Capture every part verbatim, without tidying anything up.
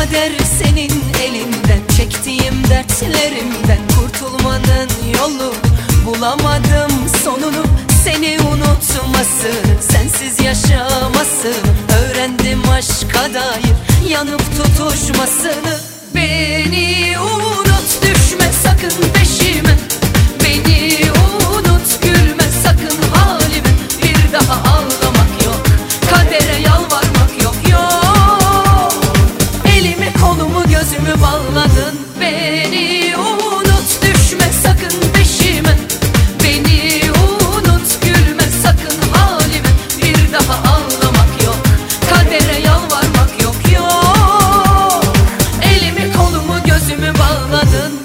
Kader senin elinden, çektiğim dertlerimden kurtulmanın yolu. Bulamadım sonunu, seni unutmasını, sensiz yaşamasını. Öğrendim aşka dair yanıp tutuşmasını. Beni unut, düşme sakın peşime. Beni unut, gülme sakın halime. Bir daha ağlamak yok, kadere yalvarmak yok, yok. Elimi kolumu gözümü bağladın. Beni unut, düşme sakın peşime. Beni unut, gülme sakın halime. Bir daha ağlamak yok, kadere yalvarmak yok, yok. Elimi kolumu gözümü bağladın.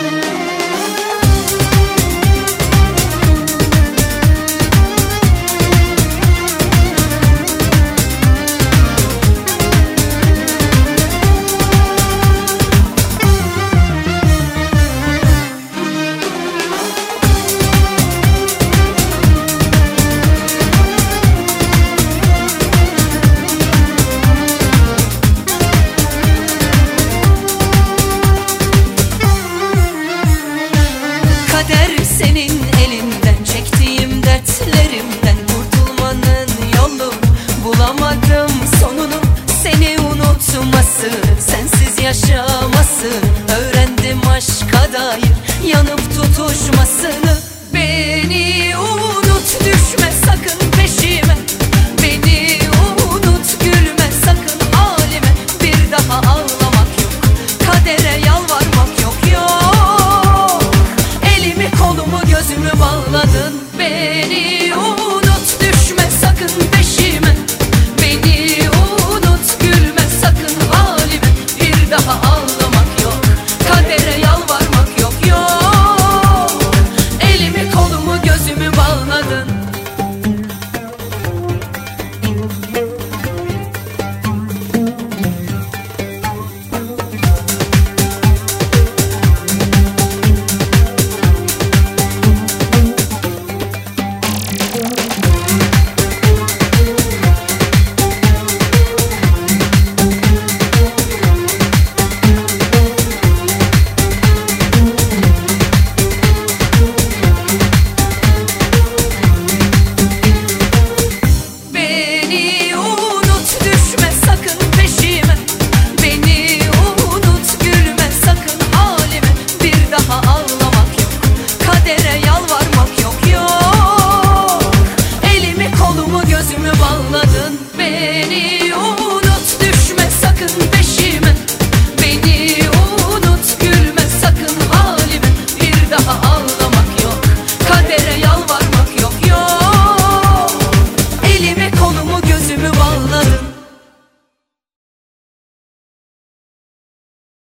Kader senin elinden, çektiğim dertlerimden kurtulmanın yolu. Bulamadım sonunu, seni unutmasını, sensiz yaşamasını. Öğrendim aşka dair yanıp tutuşmasını.